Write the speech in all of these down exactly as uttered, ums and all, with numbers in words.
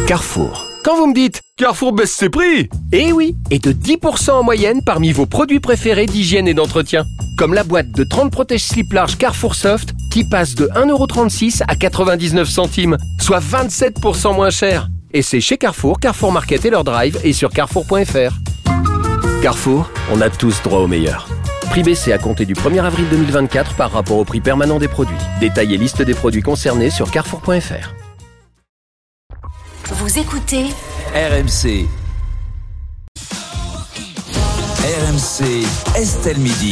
Carrefour. Quand vous me dites « Carrefour baisse ses prix !» Eh oui, et de dix pour cent en moyenne parmi vos produits préférés d'hygiène et d'entretien. Comme la boîte de trente protège-slips larges Carrefour Soft qui passe de un euro trente-six à quatre-vingt-dix-neuf centimes, soit vingt-sept pour cent moins cher. Et c'est chez Carrefour, Carrefour Market et leur drive et sur carrefour point f r. Carrefour, on a tous droit au meilleur. Prix baissé à compter du premier avril deux mille vingt-quatre par rapport au prix permanent des produits. Détail et liste des produits concernés sur carrefour point f r. Vous écoutez R M C. R M C, Estelle Midi.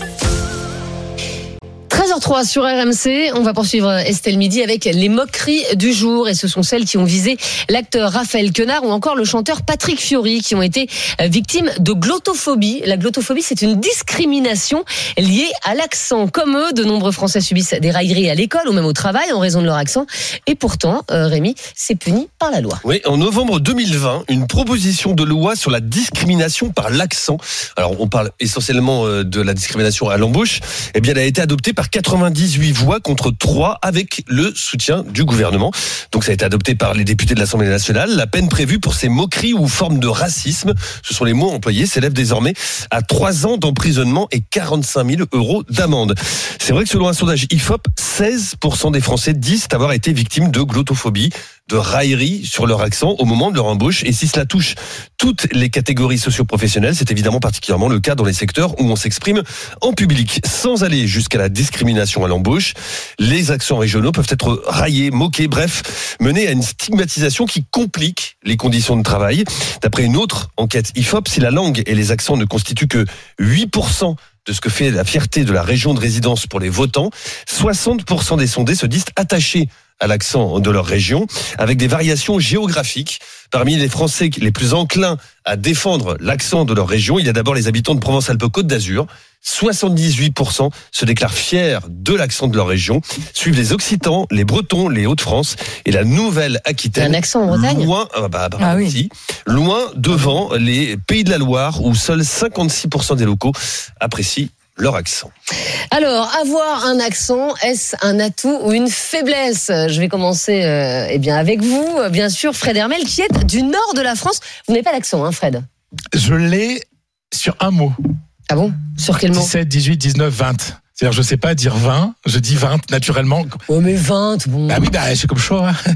treize heures zéro trois sur R M C, on va poursuivre Estelle Midi avec les moqueries du jour, et ce sont celles qui ont visé l'acteur Raphaël Quenard ou encore le chanteur Patrick Fiori qui ont été victimes de glottophobie. La glottophobie, c'est une discrimination liée à l'accent. Comme eux, de nombreux Français subissent des railleries à l'école ou même au travail en raison de leur accent, et pourtant, euh, Rémi, c'est puni par la loi. Oui, en novembre deux mille vingt, une proposition de loi sur la discrimination par l'accent, alors on parle essentiellement de la discrimination à l'embauche, eh bien elle a été adoptée par quatre-vingt-dix-huit voix contre trois avec le soutien du gouvernement. Donc ça a été adopté par les députés de l'Assemblée nationale. La peine prévue pour ces moqueries ou formes de racisme, ce sont les mots employés, s'élève désormais à trois ans d'emprisonnement et quarante-cinq mille euros d'amende. C'est vrai que selon un sondage I F O P, seize pour cent des Français disent avoir été victimes de glottophobie, de raillerie sur leur accent au moment de leur embauche. Et si cela touche toutes les catégories socio-professionnelles, c'est évidemment particulièrement le cas dans les secteurs où on s'exprime en public. Sans aller jusqu'à la discrimination à l'embauche, les accents régionaux peuvent être raillés, moqués, bref, mener à une stigmatisation qui complique les conditions de travail. D'après une autre enquête I F O P, si la langue et les accents ne constituent que huit pour cent de ce que fait la fierté de la région de résidence pour les votants, soixante pour cent des sondés se disent attachés à l'accent de leur région, avec des variations géographiques. Parmi les Français les plus enclins à défendre l'accent de leur région, il y a d'abord les habitants de Provence-Alpes-Côte d'Azur. soixante-dix-huit pour cent se déclarent fiers de l'accent de leur région. Suivent les Occitans, les Bretons, les Hauts-de-France et la Nouvelle-Aquitaine. Un accent en Bretagne. Loin, ah bah, bah, ah oui. aussi, loin devant les Pays de la Loire, où seuls cinquante-six pour cent des locaux apprécient leur accent. Alors, avoir un accent, est-ce un atout ou une faiblesse ? Je vais commencer euh, eh bien avec vous, bien sûr, Fred Hermel, qui est du nord de la France. Vous n'avez pas d'accent, hein, Fred ? Je l'ai sur un mot. Ah bon ? Sur quel mot ? dix-sept, dix-huit, dix-neuf, vingt. C'est-à-dire, je sais pas dire vingt, je dis vingt naturellement. Oh, mais vingt, bon. Bah oui, bah, c'est comme choix. Hein.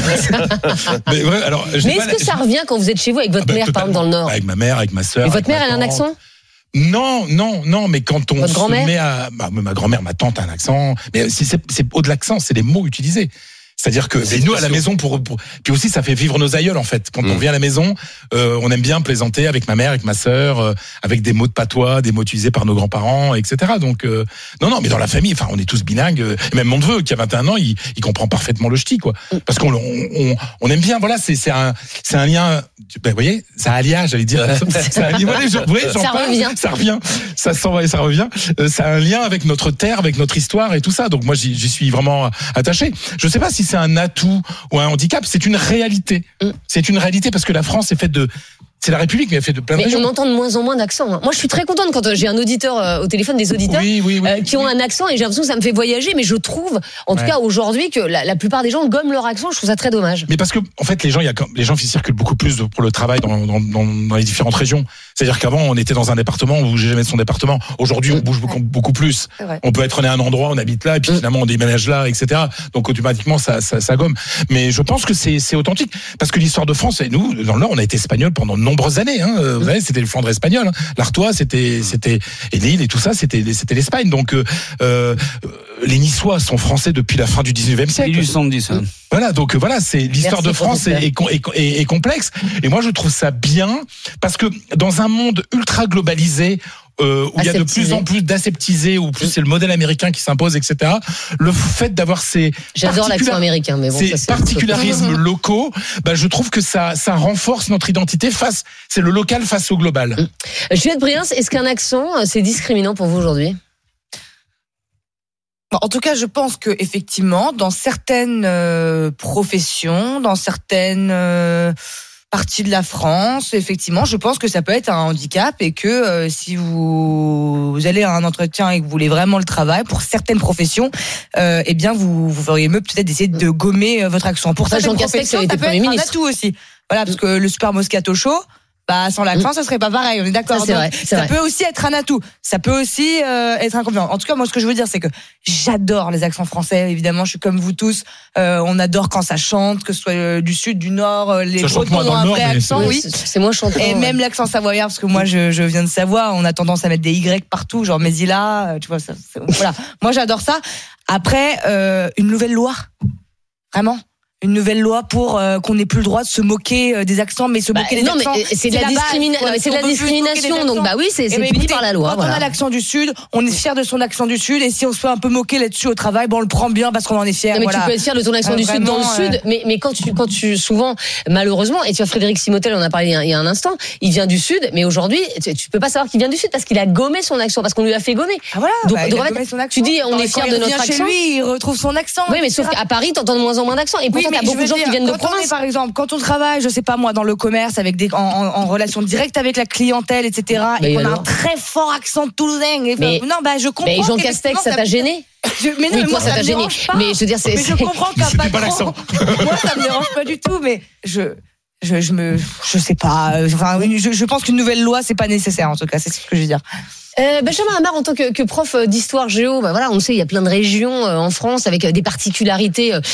mais ouais, alors, mais est-ce pas, que ça revient quand vous êtes chez vous avec votre ah bah, mère, par exemple, dans le Nord ? Avec ma mère, avec ma sœur. Et votre mère, elle a un accent ? Non, non, non, mais quand on Votre se grand-mère met à... Bah, ma grand-mère, ma tante a un accent, mais c'est, c'est, c'est au-delà de l'accent, c'est les mots utilisés. C'est-à-dire que c'est nous à la maison pour, pour puis aussi ça fait vivre nos aïeuls en fait. Quand mmh. on vient à la maison, euh, on aime bien plaisanter avec ma mère, avec ma sœur, euh, avec des mots de patois, des mots utilisés par nos grands-parents, et cetera. Donc euh, non non, mais dans la famille, enfin on est tous bilingues. Euh, et même mon neveu qui a vingt et un ans, il, il comprend parfaitement le ch'ti quoi. Parce qu'on on, on, on aime bien. Voilà, c'est c'est un c'est un lien. Ben, vous voyez, ça allia, j'allais dire. Ça, allia, voilà, je, ouais, ça parle, revient. Ça revient. Ça s'en va et ça revient. Euh, ça a un lien avec notre terre, avec notre histoire et tout ça. Donc moi j'y, j'y suis vraiment attaché. Je sais pas si c'est un atout ou un handicap, c'est une réalité. Mm. C'est une réalité parce que la France est faite de... C'est la République, mais elle fait de plein de mais régions. Mais on entend de moins en moins d'accents. Moi, je suis très contente quand j'ai un auditeur euh, au téléphone, des auditeurs oui, oui, oui, euh, qui oui. ont un accent, et j'ai l'impression que ça me fait voyager, mais je trouve, en tout ouais. cas aujourd'hui, que la, la plupart des gens gomment leur accent. Je trouve ça très dommage. Mais parce que, en fait, les gens, il y a les gens circulent beaucoup plus pour le travail dans, dans, dans, dans les différentes régions. C'est-à-dire qu'avant, on était dans un département, on bougeait jamais de son département. Aujourd'hui, on bouge beaucoup, beaucoup plus. On peut être né à un endroit, on habite là, et puis finalement, on déménage là, et cetera. Donc, automatiquement, ça, ça, ça gomme. Mais je pense que c'est, c'est authentique. Parce que l'histoire de France, et nous, dans le Nord, on a été espagnol pendant de nombreuses années, hein. Vous savez, c'était le Flandre espagnol, hein. L'Artois, c'était, c'était, et Lille et tout ça, c'était, c'était l'Espagne. Donc, euh, euh, les Niçois sont français depuis la fin du dix-neuvième siècle. mille huit cent dix. Hein. Voilà, donc voilà, c'est l'histoire Merci de France est, est, est, est complexe. Et moi, je trouve ça bien parce que dans un monde ultra globalisé, euh, où il y a de plus en plus d'aseptisés, où plus c'est le modèle américain qui s'impose, et cetera. Le fait d'avoir ces j'adore l'accent américain, mais bon, ces ça, c'est particularismes locaux, bah, je trouve que ça, ça renforce notre identité face. C'est le local face au global. Juliette Briens, est-ce qu'un accent c'est discriminant pour vous aujourd'hui ? En tout cas, je pense que effectivement, dans certaines euh, professions, dans certaines euh, partie de la France. Effectivement, je pense que ça peut être un handicap et que euh, si vous, vous allez à un entretien et que vous voulez vraiment le travail, pour certaines professions, euh, eh bien, vous, vous feriez mieux peut-être d'essayer de gommer votre accent. Pour certaines Jean Castex, professions, ça peut être un ministre. atout aussi. Voilà, parce que le super Moscato Show, bah, sans l'accent, ça serait pas pareil, on est d'accord. Ça, c'est Donc, vrai, c'est ça vrai. peut aussi être un atout. Ça peut aussi euh, être un complément. En tout cas, moi, ce que je veux dire, c'est que j'adore les accents français. Évidemment, je suis comme vous tous. Euh, on adore quand ça chante, que ce soit euh, du sud, du nord. Euh, les Ça chante Bretons moins dans ont le un nord, vrai mais accent, c'est- oui. C'est, c'est moins chantant. Et ouais. même l'accent savoyard, parce que moi, je, je viens de Savoie. On a tendance à mettre des Y partout, genre Mesila. euh, Tu vois, ça, c'est- voilà. Moi, j'adore ça. Après, euh, une nouvelle loi, vraiment. Une nouvelle loi pour euh, qu'on n'ait plus le droit de se moquer euh, des accents, mais se Bah, moquer des non, accents. mais c'est de la, base, discrimina- quoi. non, mais c'est de On la peut plus se moquer des discrimination. Donc, accents. bah oui, c'est, Eh c'est ben, puni écoutez, par la loi. Quand Voilà. on a l'accent du Sud, on est fier de son accent du Sud, et si on se fait un peu moquer là-dessus au travail, ben on le prend bien parce qu'on en est fier. Non, mais voilà. tu peux être fier de ton accent Euh, du Sud dans le vraiment, Sud, euh, mais, mais quand tu, quand tu, souvent, malheureusement, et tu vois, Frédéric Simotel, on en a parlé il y a, il y a un instant, il vient du Sud, mais aujourd'hui, tu, tu peux pas savoir qu'il vient du Sud parce qu'il a gommé son accent, parce qu'on lui a fait gommer. Ah voilà, Donc- bah, il donc, a en fait, gommé son accent. tu dis, on Quand est fier il de revient notre chez accent. lui, il retrouve son accent. Oui, mais et sauf cetera. qu'à Paris, t'entends de moins en moins d'accent, et Oui, pourtant, mais t'as je beaucoup veux de gens dire, qui viennent de quand on est, province. par exemple, quand on travaille, je sais pas moi, dans le commerce, avec des, en, en, en relation directe avec la clientèle, et cetera, Mais et qu'on a alors un très fort accent toulousain. Et Mais- non, bah, je comprends. Mais Jean qu'effectivement, Castex, ça t'a gêné? Je, mais non, Oui, mais toi, moi, ça ça t'a me gêné. dérange pas. Mais je veux dire, c'est, Mais je c'est- comprends qu'un C'était pas patron- l'accent. Moi, ça me dérange pas du tout, mais je, je, je me, je sais pas. euh, Enfin, je, je pense qu'une nouvelle loi, c'est pas nécessaire, en tout cas. C'est ce que je veux dire. Euh, Benjamin Amar, en tant que, que prof d'histoire géo, bah voilà, on sait il y a plein de régions euh, en France avec euh, des particularités euh,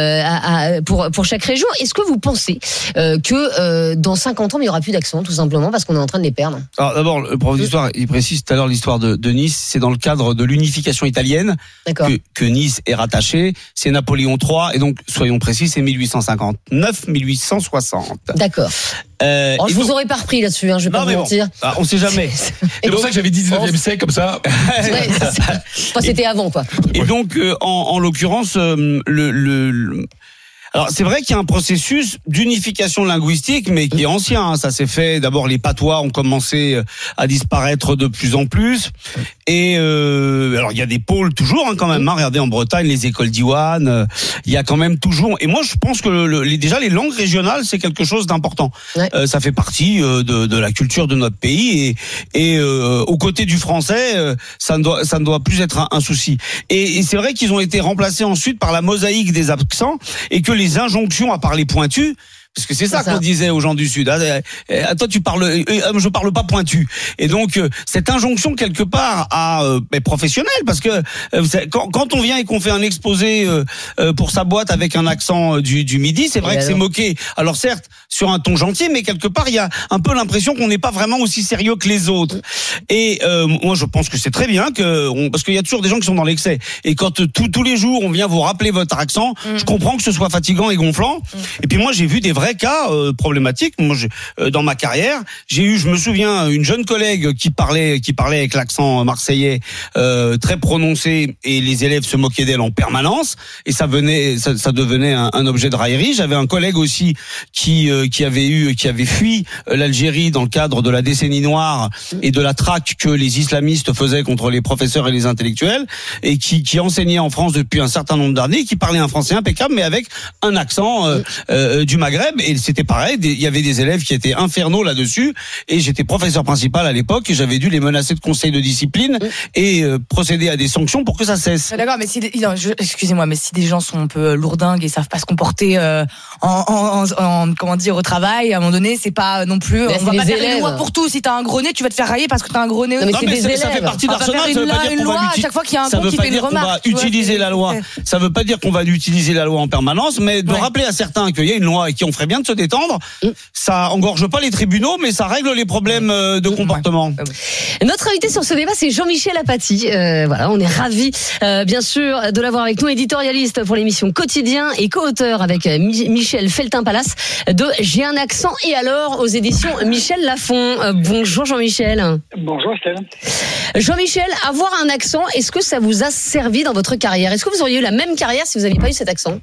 à, à, pour pour chaque région. Est-ce que vous pensez euh, que euh, dans cinquante ans il y aura plus d'accent, tout simplement parce qu'on est en train de les perdre? Alors d'abord, le prof d'histoire, il précise tout à l'heure l'histoire de, de Nice, c'est dans le cadre de l'unification italienne D'accord. que, que Nice est rattachée. C'est Napoléon trois, et donc soyons précis, c'est mille huit cent cinquante-neuf mille huit cent soixante. D'accord. Euh, Oh, et je vous donc- aurais pas repris là-dessus, hein, je vais Non, pas mais vous bon. mentir. Ah, on sait jamais. C'est pour ça que j'avais dit dix-neuvième siècle, comme ça. Ouais, c'est ça. Enfin, c'était avant, quoi. Et donc, euh, en, en l'occurrence, euh, le, le, le- alors c'est vrai qu'il y a un processus d'unification linguistique, mais qui est ancien. Hein. Ça s'est fait. D'abord, les patois ont commencé à disparaître de plus en plus. Et euh, alors, il y a des pôles toujours, hein, quand même. Hein. Regardez en Bretagne, les écoles d'Iwan. Euh, il y a quand même toujours. Et moi, je pense que le, les, déjà les langues régionales, c'est quelque chose d'important. Ouais. Euh, ça fait partie euh, de, de la culture de notre pays. Et, et euh, aux côtés du français, euh, ça ne doit, ça ne doit plus être un, un souci. Et, et c'est vrai qu'ils ont été remplacés ensuite par la mosaïque des accents et que les injonctions à parler pointu. Parce que c'est ça, C'est ça. qu'on disait aux gens du Sud. Ah, eh, eh, toi, tu parles, euh, euh, je parle pas pointu. Et donc, euh, cette injonction quelque part à euh, mais professionnelle, parce que euh, vous savez, quand, quand on vient et qu'on fait un exposé euh, euh, pour sa boîte avec un accent euh, du, du Midi, c'est vrai Et que c'est alors moqué. Alors certes, sur un ton gentil, mais quelque part, il y a un peu l'impression qu'on n'est pas vraiment aussi sérieux que les autres. Et euh, moi, je pense que c'est très bien que, on, parce qu'il y a toujours des gens qui sont dans l'excès. Et quand euh, tous tous les jours on vient vous rappeler votre accent, Mm. je comprends que ce soit fatigant et gonflant. Mm. Et puis moi, j'ai vu des vrais cas euh, problématiques. Moi, je, euh, dans ma carrière, j'ai eu, je me souviens, une jeune collègue qui parlait, qui parlait avec l'accent marseillais euh, très prononcé, et les élèves se moquaient d'elle en permanence. Et ça venait, ça, ça devenait un, un objet de raillerie. J'avais un collègue aussi qui euh, qui avait eu, qui avait fui euh, l'Algérie dans le cadre de la décennie noire et de la traque que les islamistes faisaient contre les professeurs et les intellectuels, et qui qui enseignait en France depuis un certain nombre d'années, qui parlait un français impeccable, mais avec un accent euh, euh, du Maghreb. Et c'était pareil, des- il y avait des élèves qui étaient infernaux là-dessus, et j'étais professeur principal à l'époque, et j'avais dû les menacer de conseil de discipline et euh, procéder à des sanctions pour que ça cesse. Ouais, D'accord, mais si, non, je- excusez-moi, mais si des gens sont un peu lourdingues et savent pas se comporter euh, en, en, en, en- comment dire, au travail, à un moment donné, c'est pas non plus. Mais on c'est va des pas faire élèves. une loi pour tout. Si t'as un gros nez, tu vas te faire railler parce que t'as un gros nez. Non, mais Non, c'est mais des c'est- ça élèves. fait partie de On va l'arsenal. faire Ça veut une pas loi- dire une qu'on va loi à l'utiliser. chaque fois qu'il y a un Ça con veut qui pas fait une dire qu'on va remarque, tu vois, utiliser c'est- la loi. c'est- Ça veut pas dire qu'on va utiliser la loi en permanence, mais de Ouais. rappeler à certains qu'il y a une loi et qu'on ferait bien de se détendre, ça engorge pas les tribunaux, mais ça règle les problèmes euh, de comportement. Notre invité sur ce débat, c'est Jean-Michel Apathy. Euh, voilà, on est ravis, euh, bien sûr, de l'avoir avec nous, éditorialiste pour l'émission Quotidien et co-auteur avec euh, Mi- Michel Feltin-Palas de J'ai un accent et alors aux éditions Michel Lafon. Euh, bonjour Jean-Michel. Bonjour Estelle. Jean-Michel, avoir un accent, est-ce que ça vous a servi dans votre carrière? Est-ce que vous auriez eu la même carrière si vous n'aviez pas eu cet accent?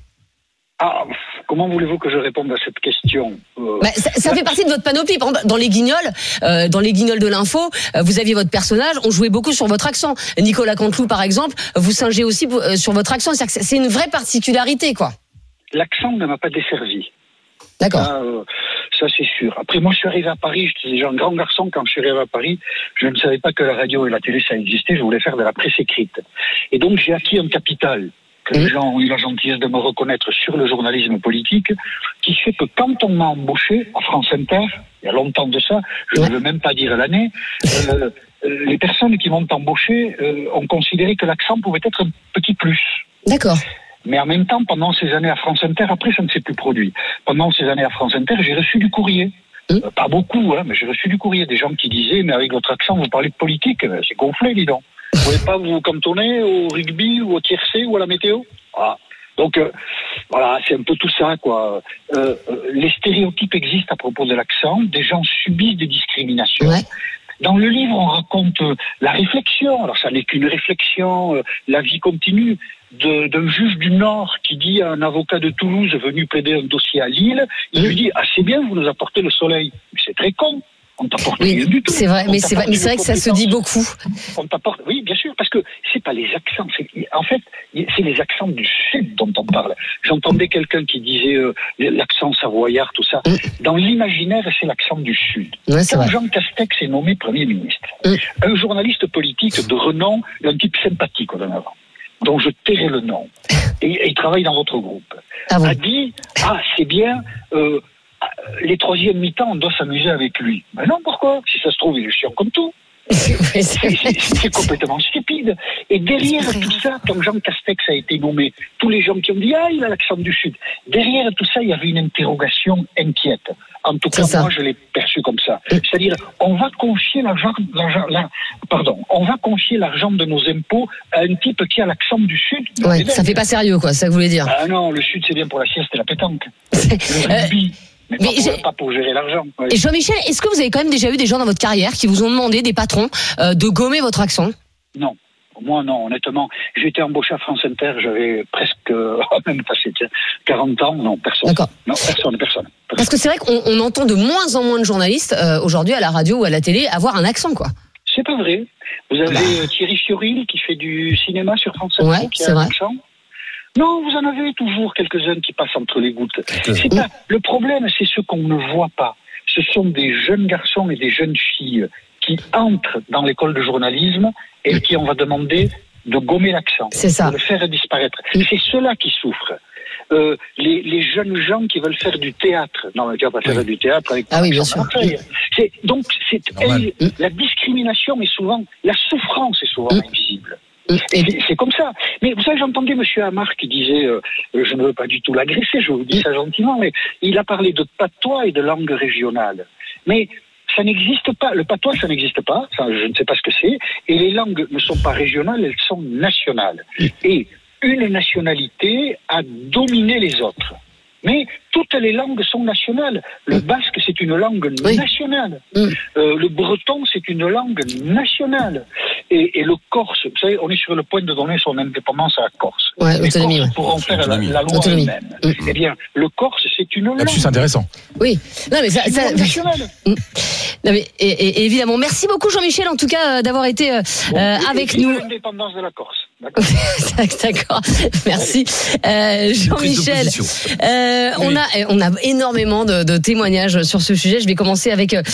Ah, comment voulez-vous que je réponde à cette question? Euh, Bah, ça, ça fait partie de votre panoplie. Par exemple, dans les Guignols, euh, dans les Guignols de l'info, euh, vous aviez votre personnage, on jouait beaucoup sur votre accent. Nicolas Canteloup, par exemple, vous singez aussi euh, sur votre accent. C'est-à-dire que c'est une vraie particularité, quoi. L'accent ne m'a pas desservi. D'accord. Ça, euh, Ça, c'est sûr. Après, moi, je suis arrivé à Paris, j'étais déjà un grand garçon quand je suis arrivé à Paris. Je ne savais pas que la radio et la télé, ça existait. Je voulais faire de la presse écrite. Et donc, j'ai acquis un capital que les gens ont eu la gentillesse de me reconnaître sur le journalisme politique, qui fait que quand on m'a embauché à France Inter, il y a longtemps de ça, je ne veux même pas dire l'année, euh, les personnes qui m'ont embauché euh, ont considéré que l'accent pouvait être un petit plus. D'accord. Mais en même temps, pendant ces années à France Inter, après, ça ne s'est plus produit. Pendant ces années à France Inter, j'ai reçu du courrier. Mmh. Euh, pas beaucoup, hein, mais j'ai reçu du courrier. Des gens qui disaient, mais avec votre accent, vous parlez de politique. C'est gonflé, dis donc. Vous ne pouvez pas vous cantonner au rugby ou au tiercé ou à la météo. Voilà. Donc, euh, voilà, c'est un peu tout ça, quoi. Euh, euh, les stéréotypes existent à propos de l'accent. Des gens subissent des discriminations. Ouais. Dans le livre, on raconte euh, la réflexion. Alors, ça n'est qu'une réflexion. Euh, la vie continue de, d'un juge du Nord qui dit à un avocat de Toulouse venu plaider un dossier à Lille, il lui dit « Ah, c'est bien, vous nous apportez le soleil. » Mais c'est très con. On t'apporte oui, rien du tout. C'est vrai, mais c'est, vrai, mais c'est vrai que ça se dit beaucoup. On t'apporte, oui, bien sûr, parce que c'est pas les accents. C'est, en fait, c'est les accents du Sud dont on parle. J'entendais quelqu'un qui disait euh, l'accent savoyard, tout ça. Mm. Dans l'imaginaire, c'est l'accent du Sud. Ouais, Quand Jean Castex est nommé Premier ministre, mm. un journaliste politique de renom, un type sympathique au demeurant, dont je tairai le nom, et, et il travaille dans votre groupe, ah bon. a dit « Ah, c'est bien... Euh, les troisièmes mi-temps, on doit s'amuser avec lui. Ben non, pourquoi ? Si ça se trouve, il est chiant comme tout. C'est, c'est, c'est, c'est complètement stupide. Et derrière tout ça, quand Jean Castex a été nommé, tous les gens qui ont dit « Ah, il a l'accent du Sud », derrière tout ça, il y avait une interrogation inquiète. En tout cas, moi, je l'ai perçu comme ça. C'est-à-dire, on va confier l'argent, l'argent, la, pardon, on va confier l'argent de nos impôts à un type qui a l'accent du Sud. Ouais, ça fait pas sérieux, quoi, c'est ça que vous voulez dire. Ah non, le Sud, c'est bien pour la sieste et la pétanque. Le rugby. Mais, mais pas, pour, pas pour gérer l'argent. Ouais. Et Jean-Michel, est-ce que vous avez quand même déjà eu des gens dans votre carrière qui vous ont demandé, des patrons, euh, de gommer votre accent ? Non. Moi, non, honnêtement. J'ai été embauché à France Inter, j'avais presque, euh, même passé quarante ans. Non, personne. D'accord. Non, personne, personne. personne. Parce que c'est vrai qu'on on entend de moins en moins de journalistes, euh, aujourd'hui, à la radio ou à la télé, avoir un accent, quoi. C'est pas vrai. Vous avez bah. Thierry Fioril qui fait du cinéma sur France Inter, ouais, qui a un vrai. accent. Non, vous en avez toujours quelques-uns qui passent entre les gouttes. C'est pas, le problème, c'est ce qu'on ne voit pas. Ce sont des jeunes garçons et des jeunes filles qui entrent dans l'école de journalisme et qui on va demander de gommer l'accent, c'est ça. de le faire disparaître. C'est ceux-là qui souffrent. Euh, les, les jeunes gens qui veulent faire du théâtre. Non, tu vas pas faire oui. du théâtre avec ah oui, bien sûr. C'est, donc, c'est, elle, la discrimination est souvent, la souffrance est souvent mmh. invisible. C'est, c'est comme ça. Mais vous savez, j'entendais M. Amar qui disait, euh, je ne veux pas du tout l'agresser, je vous dis ça gentiment, mais il a parlé de patois et de langue régionale. Mais ça n'existe pas. Le patois, ça n'existe pas. Ça, je ne sais pas ce que c'est. Et les langues ne sont pas régionales, elles sont nationales. Et une nationalité a dominé les autres. Mais toutes les langues sont nationales. Le basque, c'est une langue oui. nationale. Mm. Euh, le breton, c'est une langue nationale. Et, et le corse, vous savez, on est sur le point de donner son indépendance à la Corse. Ouais, les autonomie, Corses ouais. pourront faire la, la loi autonomie. eux-mêmes. Mm. Eh bien, le corse, c'est une langue. C'est intéressant. Oui. Non, mais ça, c'est une ça... langue nationale. Mm. Non, mais et, et, évidemment, merci beaucoup Jean-Michel, en tout cas, d'avoir été euh, bon, euh, avec nous. L'indépendance de la Corse. D'accord. D'accord. Merci euh, Jean-Michel. Euh, oui. On a on a énormément de, de témoignages sur ce sujet. Je vais commencer avec euh,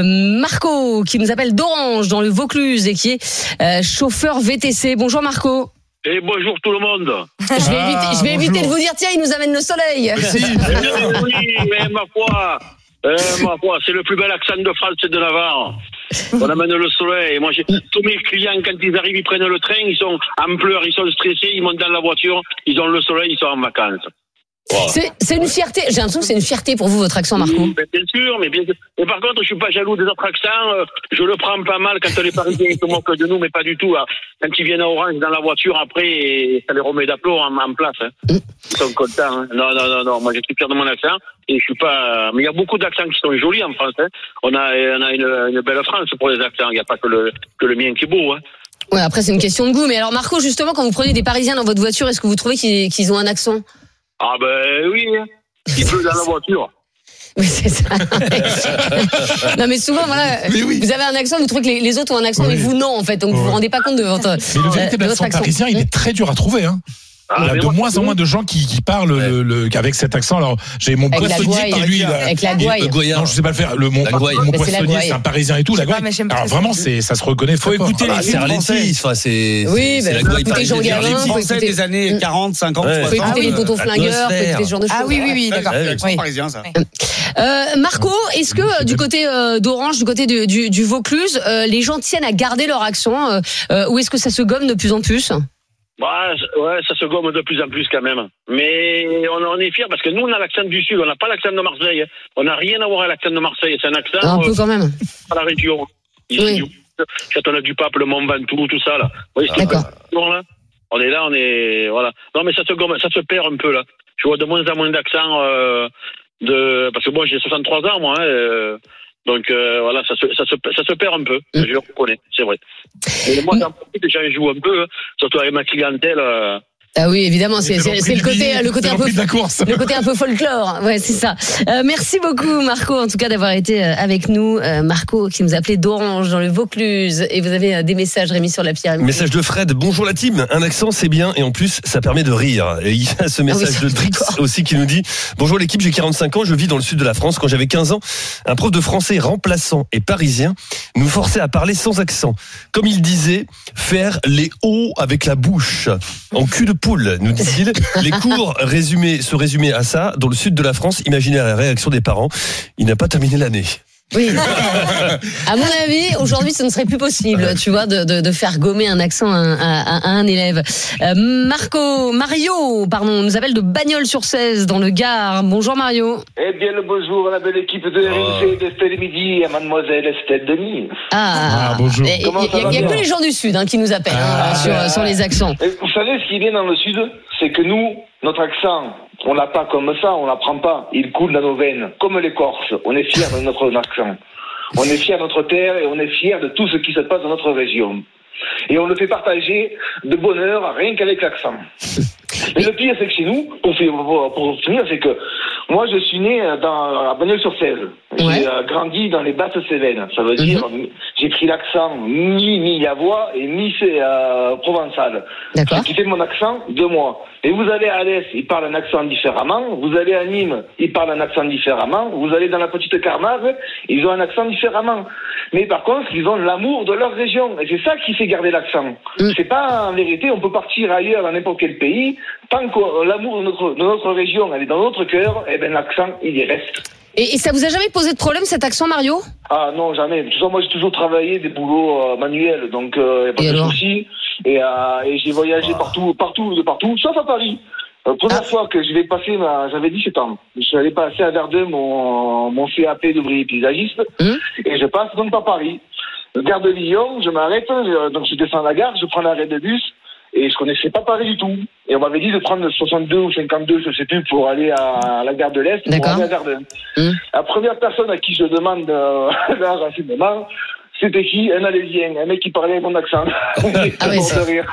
Marco qui nous appelle d'Orange dans le Vaucluse et qui est euh, chauffeur V T C. Bonjour Marco. Et bonjour tout le monde. Je vais ah, éviter, je vais éviter de vous dire tiens, il nous amène le soleil. Si. Oui, mais ma foi. Euh, ma foi, c'est le plus bel accent de France et de Navarre. On amène le soleil. Moi, j'ai tous mes clients, quand ils arrivent, ils prennent le train, ils sont en pleurs, ils sont stressés, ils montent dans la voiture, ils ont le soleil, ils sont en vacances. Wow. C'est, c'est une fierté. J'ai l'impression que c'est une fierté pour vous, votre accent, Marco. Oui, bien sûr, mais bien sûr. Mais par contre, je suis pas jaloux des autres accents. Je le prends pas mal quand les Parisiens se moquent de nous, mais pas du tout. Quand ils viennent à Orange dans la voiture, après, ça les remet d'aplomb en, en place. Hein. Mm. Ils sont contents. Hein. Non, non, non, non. Moi, je suis fier de mon accent et je suis pas. Mais il y a beaucoup d'accents qui sont jolis en France. Hein. On a, on a une, une belle France pour les accents. Il n'y a pas que le, que le mien qui est beau. Hein. Ouais, après, c'est une question de goût. Mais alors, Marco, justement, quand vous prenez des Parisiens dans votre voiture, est-ce que vous trouvez qu'ils, qu'ils ont un accent? Ah ben oui, il pleut dans la voiture. Oui, c'est ça. Non, mais souvent, voilà, oui, oui. Vous avez un accent, vous trouvez que les, les autres ont un accent, oui. mais vous non, en fait. Donc, oui. vous vous rendez pas compte de votre, mais le véritable euh, accent parisien, il est très dur à trouver, hein. Il y a de moins en moins de gens qui, qui parlent ouais. le, le, avec cet accent. Alors, j'ai mon poissonnier qui, lui, il a, avec la gouaille. Non, je sais pas le faire. Le, mon mon poissonnier, c'est un Parisien et tout. La gouaille. Alors, vraiment, c'est, ça se reconnaît. Faut écouter les films français. Enfin, c'est, oui, mais faut écouter Jean Gabin. Les films français des années quarante, cinquante, soixante. Faut écouter les tontons flingueurs, faut écouter ce genre de choses. Ah oui, oui, oui, d'accord. C'est parisien, ça. Marco, est-ce que du côté d'Orange, du côté du Vaucluse, les gens tiennent à garder leur accent, ou est-ce que ça se gomme de plus en plus? Bah, ouais, ça se gomme de plus en plus quand même. Mais on, on est fiers parce que nous, on a l'accent du Sud, on n'a pas l'accent de Marseille. On n'a rien à voir avec l'accent de Marseille. C'est un accent. Un peu euh, quand même. À la région. Ici, oui. Châteauneuf-du-Pape, le Mont Ventoux, tout ça, là. Oui, ah, d'accord. Là. On est là, on est. Voilà. Non, mais ça se gomme, ça se perd un peu, là. Je vois de moins en moins d'accent. Euh, de... Parce que moi, j'ai soixante-trois ans, moi. Hein, euh... Donc euh, voilà, ça se, ça, se, ça se perd un peu, mmh. je le reconnais, c'est vrai. Et moi, j'en profite, j'en joue un peu, surtout avec ma clientèle. Euh... Ah oui, évidemment, c'est, c'est, c'est le côté, le côté un peu, le côté un peu folklore. Ouais, c'est ça. Euh, merci beaucoup, Marco, en tout cas, d'avoir été avec nous. Euh, Marco, qui nous appelait d'Orange, dans le Vaucluse. Et vous avez des messages, Rémi, sur l'appli R M C. Message de Fred. Bonjour la team. Un accent, c'est bien. Et en plus, ça permet de rire. Et il y a ce message ah oui, de Drix aussi qui nous dit: bonjour l'équipe, j'ai quarante-cinq ans, je vis dans le sud de la France. Quand j'avais quinze ans, un prof de français remplaçant et parisien nous forçait à parler sans accent. Comme il disait, faire les O avec la bouche. En cul de poule, nous dit-il. Les cours résumés, se résumaient à ça. Dans le sud de la France, imaginez la réaction des parents. Il n'a pas terminé l'année. Oui. À mon avis, aujourd'hui, ce ne serait plus possible, tu vois, de, de, de faire gommer un accent à, à, à un élève. Euh, Marco, Mario, pardon, nous appelle de Bagnols-sur-Cèze, dans le Gard. Bonjour Mario. Eh bien, le bonjour à la belle équipe de R M C, d'Estelle Midi, à mademoiselle Estelle Denis. Ah, ah bonjour. Il n'y a, a que les gens du Sud hein, qui nous appellent ah, hein, sur, ah, sur les accents. Vous savez, ce qui est bien dans le Sud, c'est que nous, notre accent, on l'a pas comme ça, on l'apprend pas. Il coule dans nos veines, comme les Corses. On est fiers de notre accent. On est fiers de notre terre et on est fiers de tout ce qui se passe dans notre région. Et on le fait partager de bonheur rien qu'avec l'accent. Mais le pire, c'est que chez nous, pour, pour, pour finir, c'est que moi, je suis né dans, à Bagnols-sur-Cèze. J'ai ouais. grandi dans les Basses-Cévennes. Ça veut dire, mm-hmm. j'ai pris l'accent mi-mi-yavois et mi-provençal. D'accord. J'ai quitté mon accent deux mois. Et vous allez à l'Est, ils parlent un accent différemment. Vous allez à Nîmes, ils parlent un accent différemment. Vous allez dans la petite Camargue, ils ont un accent différemment. Mais par contre, ils ont l'amour de leur région. Et c'est ça qui fait garder l'accent. Mm. C'est pas, en vérité, on peut partir ailleurs dans n'importe quel pays. Tant que l'amour de notre, de notre région, elle est dans notre cœur, eh ben, l'accent, il y reste. Et, et ça vous a jamais posé de problème, cet accent, Mario? Ah non, jamais. De toute façon, moi, j'ai toujours travaillé des boulots euh, manuels, donc il euh, n'y a pas et de alors souci. Et, euh, et j'ai voyagé ah. partout, partout, de partout, sauf à Paris. La première ah. fois que je vais passer, ma, j'avais dix-sept ans. Je suis allé passer à Verdun mon, mon C A P d'ouvrier paysagiste, mmh. et je passe donc par Paris. Gare de Lyon, je m'arrête, je, donc je descends à la gare, je prends l'arrêt de bus, et je connaissais pas Paris du tout. Et on m'avait dit de prendre le soixante-deux ou cinquante-deux, je sais plus, pour aller à la gare de l'Est, pour aller à Verdun. Mmh. La première personne à qui je demande euh, un renseignement, c'était qui? Un Alaisien, un mec qui parlait avec mon accent. Ah oui, c'est rire.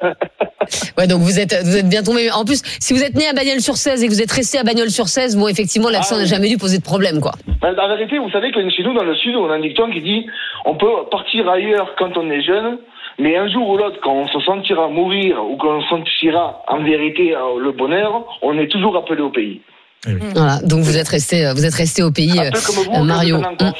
Ouais, donc vous êtes, vous êtes bien tombé. En plus, si vous êtes né à Bagnols-sur-Cèze et que vous êtes resté à Bagnols-sur-Cèze, bon, effectivement, l'accent ah, n'a oui. jamais dû poser de problème, quoi. En vérité, vous savez que chez nous, dans le Sud, on a un dicton qui dit, on peut partir ailleurs quand on est jeune, mais un jour ou l'autre, quand on se sentira mourir ou quand on sentira en vérité le bonheur, on est toujours appelé au pays. Oui. Voilà, donc vous êtes resté, vous êtes resté au pays, un peu comme vous, euh, Mario.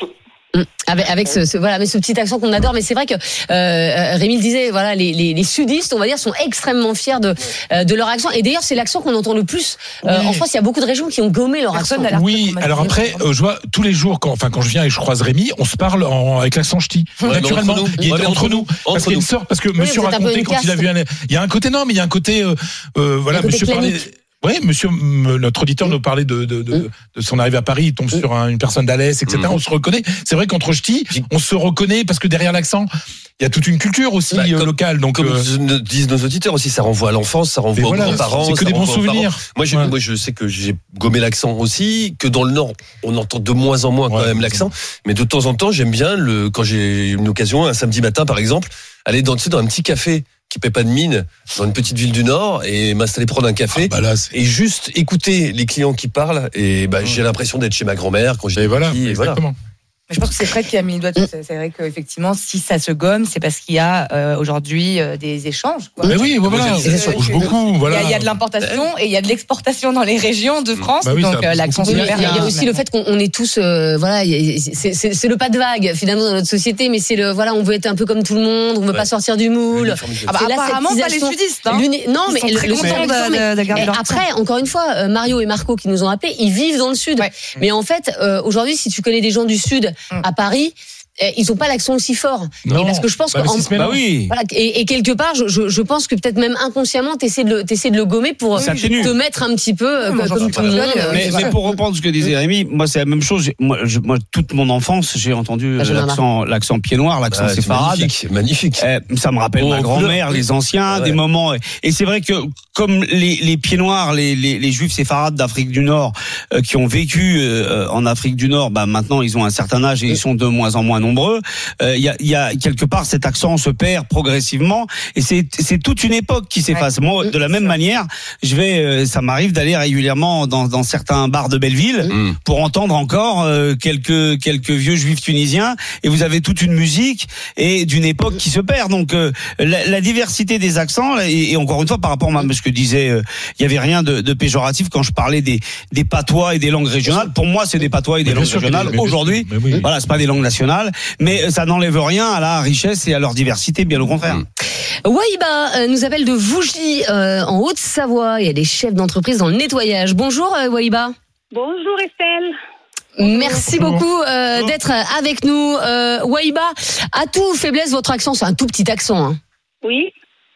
Avec, avec ce, ce voilà, mais ce petit accent qu'on adore. Mais c'est vrai que euh, Rémi le disait, voilà, les, les, les sudistes, on va dire, sont extrêmement fiers de euh, de leur accent. Et d'ailleurs, c'est l'accent qu'on entend le plus euh, oui. en France. Il y a beaucoup de régions qui ont gommé leur accent. Oui. Alors après, euh, je vois tous les jours, quand, enfin, quand je viens et je croise Rémi, on se parle en, avec l'accent ch'ti. Ouais, naturellement, entre nous, il est ouais, entre nous, parce entre qu'il y a une sœur, parce que oui, Monsieur racontait quand il a vu un, il y a un côté non, mais il y a un côté, euh, euh, voilà, Monsieur parlait. Oui, monsieur, notre auditeur nous parlait de, de, de, de son arrivée à Paris, il tombe sur un, une personne d'Alès, et cetera. Mmh. On se reconnaît. C'est vrai qu'entre ch'tis, on se reconnaît parce que derrière l'accent, il y a toute une culture aussi bah, comme, locale. Donc, comme euh... disent nos auditeurs aussi, ça renvoie à l'enfance, ça renvoie voilà, aux grands-parents. C'est que des bons souvenirs. Moi, ouais. moi, je sais que j'ai gommé l'accent aussi, que dans le Nord, on entend de moins en moins ouais, quand même l'accent. Mais de temps en temps, j'aime bien, le, quand j'ai une occasion, un samedi matin par exemple, aller dans, tu sais, dans un petit café qui paie pas de mine dans une petite ville du Nord et m'installer prendre un café ah bah là, et juste écouter les clients qui parlent et bah, j'ai l'impression d'être chez ma grand-mère quand j'étais voilà, petit et exactement. Voilà. Je pense que c'est Fred qui a mis le doigt dessus. C'est vrai qu'effectivement, si ça se gomme, c'est parce qu'il y a euh, aujourd'hui euh, des échanges. Quoi. Mais oui, voilà, Euh, ça bouge euh, beaucoup. Voilà. Il y, y a de l'importation et il y a de l'exportation dans les régions de France. Bah oui, donc ça euh, l'accent Oui, se mais perd. il y a, il y a aussi le fait qu'on on est tous, euh, voilà, y a- c'est, c'est, c'est le pas de vague finalement dans notre société, mais c'est le, voilà, on veut être un peu comme tout le monde, on veut Ouais. pas sortir du moule. Ah bah, C'est apparemment, pas les l'aseptisation. sudistes. Hein. L'uni- Non, Ils mais sont le, très le contents système de- mais- de- de garder mais leur après, encore une fois, euh, Mario et Marco qui nous ont appelés, ils vivent dans le sud. Ouais. Mais en fait, euh, aujourd'hui, si tu connais des gens du sud Mm. à Paris, euh, ils ont pas l'accent aussi fort. Non. Et parce que je pense Bah, mais qu'en- c'est ce mélange. Bah oui. voilà, et, et quelque part, je, je, je pense que peut-être même inconsciemment, t'essaies de le, t'essaies de le gommer pour Ça atténue. te mettre un petit peu euh, Oui, moi, comme j'en suis tout le monde. persuadée, euh, Mais, voilà. mais pour reprendre ce que disait Rémi, moi c'est la même chose. J'ai- Moi, je- moi toute mon enfance, j'ai entendu Ah, euh, j'en ai marre. l'accent, l'accent pied noir, l'accent Ah, c'est séfarade. magnifique, magnifique. Eh, ça me rappelle Oh, ma en grand-mère, couleur. les anciens, Ouais. des moments. Et c'est vrai que comme les, les pieds noirs, les, les, les juifs séfarades d'Afrique du Nord, euh, qui ont vécu euh, en Afrique du Nord, bah maintenant ils ont un certain âge et ils sont de moins en moins nombreux. Euh, Il y, a, il y a quelque part cet accent se perd progressivement et c'est c'est toute une époque qui s'efface. Moi, de la même manière, je vais, euh, ça m'arrive d'aller régulièrement dans, dans certains bars de Belleville Mm. pour entendre encore euh, quelques quelques vieux juifs tunisiens et vous avez toute une musique et d'une époque qui se perd. Donc euh, la, la diversité des accents et, et encore une fois par rapport à ce que disait, euh, il y avait rien de, de péjoratif quand je parlais des des patois et des langues régionales. Pour moi, c'est des patois et des Mais bien langues sûr que régionales des- mais bien aujourd'hui. sûr, mais oui. Voilà, c'est pas des langues nationales, mais ça n'enlève rien à la richesse et à leur diversité, bien au contraire. Mm. Waïba euh, nous appelle de Vougy, euh, en Haute-Savoie. Il y a des chefs d'entreprise dans le nettoyage. Bonjour euh, Waïba. Bonjour Estelle. Merci beaucoup euh, d'être avec nous. Euh, Waïba, atout ou faiblesse, votre accent, c'est un tout petit accent. Hein. Oui.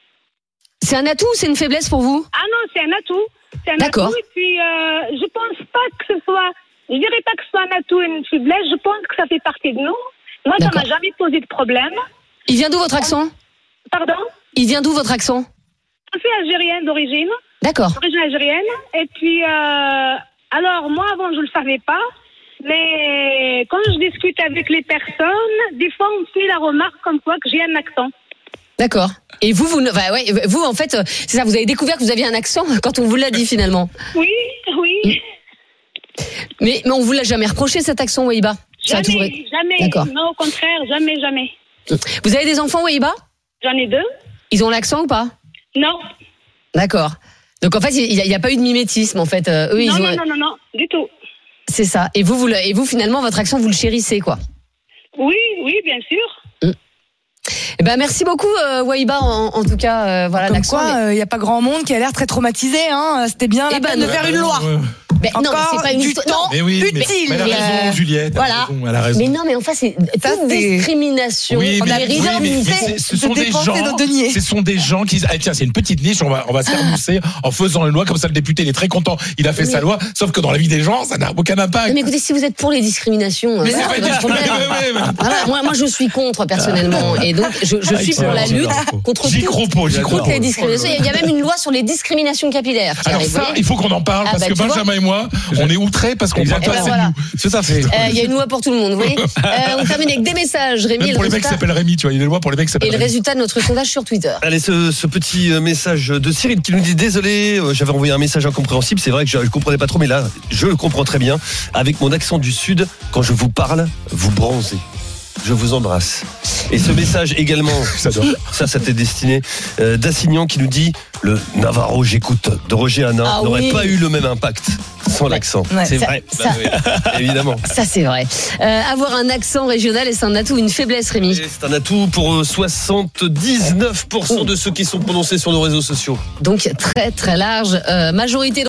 C'est un atout ou c'est une faiblesse pour vous? Ah non, c'est un atout. C'est un D'accord. atout. Et puis, euh, je pense pas que ce soit. Je dirais pas que ce soit un atout et une faiblesse. Je pense que ça fait partie de nous. Moi, ça D'accord. m'a jamais posé de problème. Il vient d'où votre accent? Pardon. Il vient d'où votre accent? Je suis algérienne d'origine, D'accord. d'origine algérienne. Et puis, euh, alors moi, avant, je le savais pas. Mais quand je discute avec les personnes, des fois, on me fait la remarque comme quoi que j'ai un accent. D'accord. Et vous, vous, ne- bah ouais, vous en fait, euh, c'est ça, vous avez découvert que vous aviez un accent quand on vous l'a dit finalement. Oui, oui. Mais, mais on vous l'a jamais reproché cet accent, Waïba? Ça a toujours Jamais, été- jamais. D'accord. Non, au contraire, jamais, jamais. Vous avez des enfants, Waïba? J'en ai deux. Ils ont l'accent ou pas? Non. D'accord. Donc en fait, il n'y a, a pas eu de mimétisme en fait. Euh, eux, ils non, ont... non, non, non, non, du tout. C'est ça. Et vous, vous, le- et vous, finalement, votre accent, vous le chérissez, quoi. Oui, oui, bien sûr. Eh ben, merci beaucoup, euh, Waïba, en, en tout cas, euh, voilà, Comme l'accent. quoi, il mais- n'y a pas grand monde qui a l'air très traumatisé. Hein. C'était bien la Eh ben, peine de non. faire une loi. Mais non, mais Encore c'est pas une du histoire. temps. Non. Mais oui, mais, Utile. mais elle a Mais, raison, euh, Juliette. Elle voilà. a raison, elle a raison. Mais non, mais enfin, c'est Ça, toute c'est- discrimination. Oui, On mais, a les oui, besoin mais- de mais monter, c'est- ce de sont des dépenser gens, nos deniers. ce sont des gens qui disent, ah, tiens, c'est une petite niche, on va, on va se faire mousser en faisant une loi, comme ça le député, il est très content, il a fait Mais- sa loi, sauf que dans la vie des gens, ça n'a aucun impact. Mais écoutez, si vous êtes pour les discriminations, Mais euh, c'est voilà, pas pas de des- problème. ouais, ouais, ouais. Voilà, moi, moi, je suis contre personnellement, et donc je, je Ah, suis il pour la faut- lutte faut- contre J'y tout- crois pas, j'y crois toutes les pas. discriminations. Il y a même une loi sur les discriminations capillaires. qui Alors arrive, ça, vous voyez. il faut qu'on en parle, Ah, parce bah, que tu vois. Benjamin et moi, on est outrés parce qu'on parle Eh pas ben, assez de voilà. nous. Tout à fait. Euh, Il y a une loi pour tout le monde, vous voyez. Euh, on termine avec des messages, Rémi, et Même le, pour les mecs qui résultat, s'appellent Rémi, tu vois, il y a des lois pour les mecs qui et s'appellent le Rémi. résultat de notre sondage sur Twitter. Allez, ce, ce petit euh, message de Cyril qui nous dit désolé, euh, j'avais envoyé un message incompréhensible. C'est vrai que je ne comprenais pas trop, mais là, je le comprends très bien. Avec mon accent du Sud, quand je vous parle, vous bronzez. Je vous embrasse. Et ce message également, J'adore. ça, ça t'est destiné, euh, d'Assignan qui nous dit le Navarro, j'écoute de Roger Hanin Ah n'aurait oui. pas eu le même impact sans l'accent. Ouais. C'est Ça- vrai. ça- Bah oui, évidemment. Ça, c'est vrai. Euh, avoir un accent régional, est-ce un atout ou une faiblesse, Rémi? Et c'est un atout pour euh, soixante-dix-neuf pour cent de ceux qui sont prononcés sur nos réseaux sociaux. Donc, très, très large. Euh, majorité